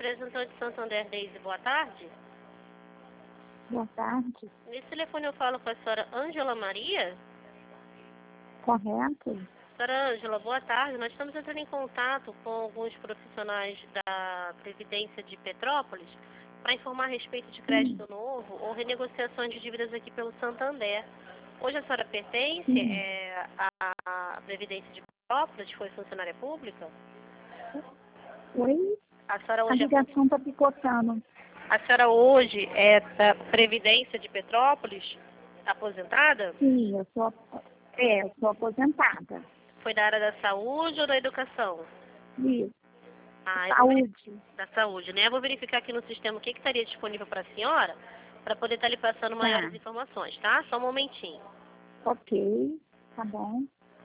representante Santander Daisy, boa tarde. Boa tarde. Nesse telefone eu falo com a senhora Ângela Maria. Correto? Senhora Ângela, boa tarde. Nós estamos entrando em contato com alguns profissionais da Previdência de Petrópolis para informar a respeito de crédito novo ou renegociações de dívidas aqui pelo Santander. Hoje a senhora pertence à Previdência de Petrópolis, foi funcionária pública? Oi? A senhora A hoje ligação está picotando. A senhora hoje é da Previdência de Petrópolis, aposentada? Sim, eu sou aposentada. Foi da área da saúde ou da educação? Isso. Saúde. Da saúde, né? Eu vou verificar aqui no sistema o que estaria disponível para a senhora, para poder estar lhe passando maiores informações, tá? Só um momentinho. Ok, tá bom.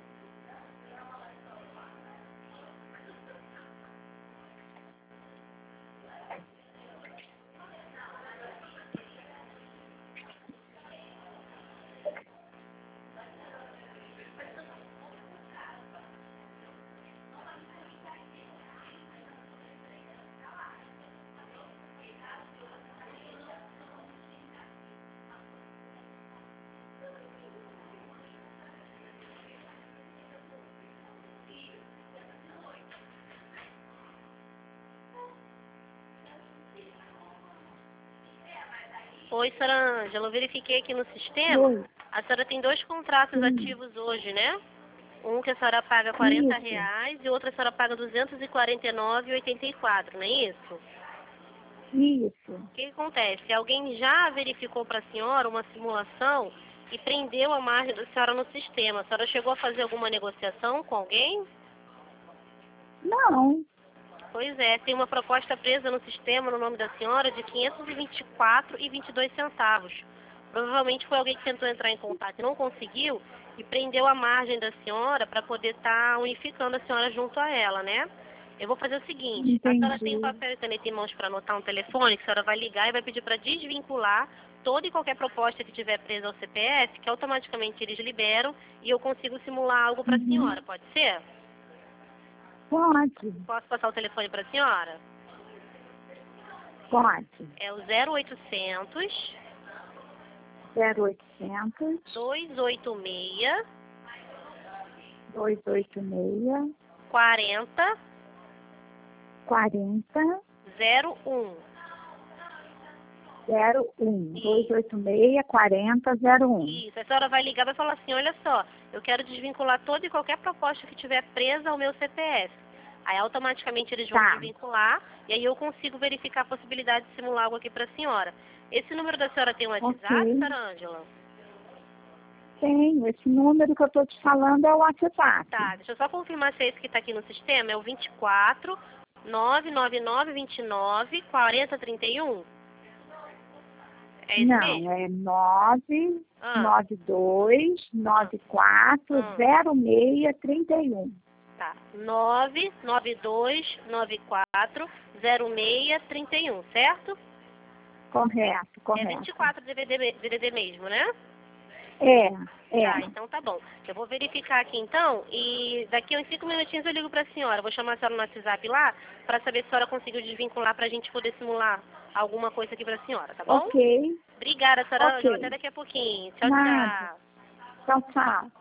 Oi, senhora Ângela, eu verifiquei aqui no sistema. Oi. A senhora tem 2 contratos ativos hoje, né? Um que a senhora paga R$40 e outro a senhora paga R$249,84, não é isso? Isso. O que acontece? Alguém já verificou para a senhora uma simulação e prendeu a margem da senhora no sistema. A senhora chegou a fazer alguma negociação com alguém? Não. Pois é, tem uma proposta presa no sistema no nome da senhora de R$524,22. Provavelmente foi alguém que tentou entrar em contato e não conseguiu e prendeu a margem da senhora para poder estar unificando a senhora junto a ela, né? Eu vou fazer o seguinte, a senhora tem papel e caneta em mãos para anotar um telefone, que a senhora vai ligar e vai pedir para desvincular toda e qualquer proposta que tiver presa ao CPF, que automaticamente eles liberam e eu consigo simular algo para a senhora, pode ser? Pode. Posso passar o telefone para a senhora? Pode. É o 0800 0800 286 286 40 40 01. 01. 286 40 01. Isso, a senhora vai ligar e vai falar assim, olha só, eu quero desvincular toda e qualquer proposta que tiver presa ao meu CPF. Aí automaticamente eles vão desvincular e aí eu consigo verificar a possibilidade de simular algo aqui para a senhora. Esse número da senhora tem um WhatsApp, senhora Ângela? Tem, esse número que eu estou te falando é o WhatsApp. Tá, deixa eu só confirmar se é esse que está aqui no sistema, é o 24 999 29 40 31. É esse mesmo? Não, é 992 94 06 31. Tá, 992 94 06 31, certo? Correto. É 24 DDD mesmo, né? É. Tá, então tá bom. Eu vou verificar aqui então e daqui a uns 5 minutinhos eu ligo pra senhora. Vou chamar a senhora no WhatsApp lá pra saber se a senhora conseguiu desvincular pra gente poder simular alguma coisa aqui pra senhora, tá bom? Ok. Obrigada, senhora Ângela. Até daqui a pouquinho. Tchau, tchau. Tchau, tchau.